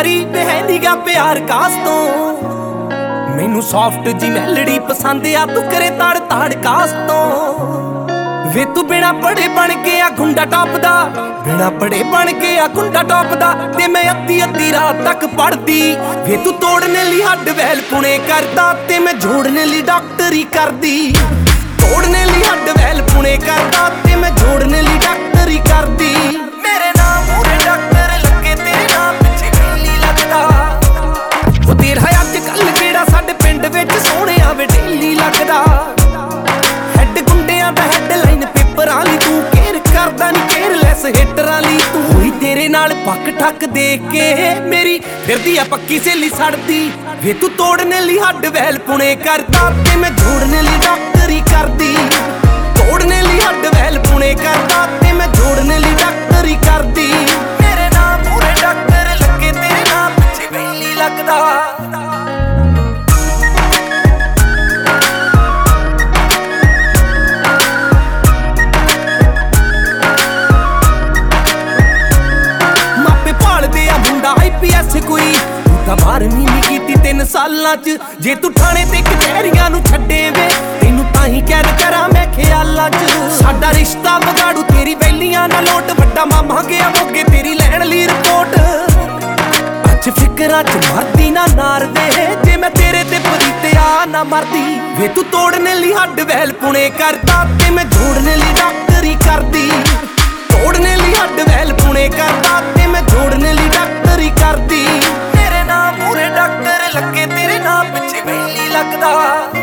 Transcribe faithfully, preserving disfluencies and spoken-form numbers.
ਯਾਰੀ ਹੈ ਨੀਗਾ ਪਿਆਰ ਕਾਸ ਤੋਂ। ਮੈਨੂੰ ਸੌਫਟ ਜੀ ਮੈਲੜੀ ਪਸੰਦ ਆ ਤੂੰ ਕਰੇ ਤੜ ਤੜ ਕਾਸ ਤੋਂ। ਵੇ ਤੂੰ ਬਿਨਾ ਪੜੇ ਬਣ ਕੇ ਆ ਗੁੰਡਾ ਟੌਪ ਦਾ, ਬਿਨਾ ਪੜੇ ਬਣ ਕੇ ਆ ਗੁੰਡਾ ਟੌਪ ਦਾ। ਤੇ ਮੈਂ ਅੱਧੀ ਅੱਧੀ ਰਾਤ ਤੱਕ ਪੜਦੀ। ਵੇ ਤੂੰ ਤੋੜਨੇ ਲਈ ਹੱਡ ਵੈਲ ਪੁਣੇ ਕਰਦਾ, ਤੇ ਮੈਂ ਜੋੜਨੇ ਲਈ ਡਾਕਟਰੀ ਕਰਦੀ। ਤੋੜਨੇ ਲਈ ਹੱਡ ਵੈਲ ਪੁਣੇ ਕਰਦਾ, ਤੇ ਮੈਂ ਜੋੜਨੇ ਲਈ ਡਾਕਟਰੀ ਕਰਦੀ। ਮੇਰੇ ਨਾਮ ਮੂਰੇ ਡਾਕਟਰ ਲੱਗੇ, ਤੇਰੇ ਨਾਮ ਪਿੱਛੇ ਵੇਲੀ ਲੱਗਦਾ। ਉਹ ਤੇਰਾ ਅੱਜ ਕੱਲ ਕਿਹੜਾ ਸਾਡੇ ਪਿੰਡ ਵਿੱਚ ਸੋਹਣਿਆ ਵੇ ਢੇਲੀ ਲੱਗਦਾ। ਹੈਡ ਗੁੰਡਿਆਂ ਦਾ ਹੈਡਲਾਈਨ ਪੇਪਰਾਂ ਲਈ ਤੂੰ ਕੇਅਰ ਕਰਦਾ ਨੀ ਕੇਅਰਲੈਸ ਹਿੱਟਰਾਂ ਲਈ ਤੂੰ। ਹੋਈ ਤੇਰੇ ਨਾਲ ਪੱਕ ਠੱਕ ਦੇਖ ਕੇ ਮੇਰੀ ਫਿਰਦੀ ਆ ਪੱਕੀ ਸਹੇਲੀ ਸੜਦੀ। ਵੇ ਤੂੰ ਤੋੜਨੇ ਲਈ ਹੱਡ ਵੈਲ ਪੁਣੇ ਕਰਦਾ, ਤੇ ਮੈਂ ਜੋੜਨੇ ਲਈ ਡਾਕਟਰੀ ਕਰਦੀ। ਤੋੜਨੇ ਲਈ ਹੱਡ ਵੈਲ ਪੁਣੇ ਕਰਦਾ, ਤੇ ਮੈਂ ਜੋੜਨੇ ਲਈ ਡਾਕਟਰੀ ਕਰਦੀ। ਮੇਰੇ ਨਾਮ ਮੂਰੇ ਡਾਕਟਰ ਲੱਗੇ, ਤੇਰੇ ਨਾਮ ਪਿੱਛੇ ਵੇਲੀ ਲੱਗਦਾ। ਕੋਈ ਤੂੰ ਤਾਂ ਬਾਰਵੀਂ ਨਹੀਂ ਕੀਤੀ ਤਿੰਨ ਸਾਲਾਂ ਚ। ਜੇ ਤੂੰ ਥਾਣੇ ਤੇ ਕਚਹਿਰੀਆਂ ਨੂੰ ਛੱਡੇ ਵੇ, ਤੈਨੂੰ ਤਾਂ ਹੀ ਕੈਦ ਕਰਾਂ ਮੈਂ ਖਿਆਲਾਂ ਚ। ਸਾਡਾ ਰਿਸ਼ਤਾ ਵਿਗਾੜੂ ਤੇਰੀ ਵੈਲੀਆਂ ਨਾਲ ਲੋਟ, ਵੱਡਾ ਮਾਮਾ ਗਿਆ ਮੋਗੇ ਤੇਰੀ ਲੈਣ ਲਈ ਰਿਪੋਰਟ। ਅੱਜ ਫਿਕਰਾਂ ਚ ਮਰਦੀ ਨਾ ਨਾਰ ਵੇ, ਜੇ ਮੈਂ ਤੇਰੇ ਤੇ ਪਰੀਤਿਆ ਨਾ ਮਰਦੀ। ਵੇ ਤੂੰ ਤੋੜਨੇ ਲਈ ਹੱਡ ਵੈਲ ਪੁਣੇ ਕਰਦਾ, ਤੇ ਮੈਂ ਜੋੜਨੇ ਲਈ ਡਾਕਟਰੀ ਕਰਦੀ। ਤੋੜਨੇ ਲਈ ਹੱਡ ਵੈਲ ਪੁਣੇ ਕਰਦਾ, ਤੇ ਮੈਂ ਜੋੜਨੇ ਲਈ ਡਾਕਟਰੀ ਕਰਦੀ। ਮੇਰੇ ਨਾਮ ਮੂਰੇ ਡਾਕਟਰ ਲੱਗੇ, ਤੇਰੇ ਨਾਮ ਪਿੱਛੇ ਵੇਲੀ ਲੱਗਦਾ।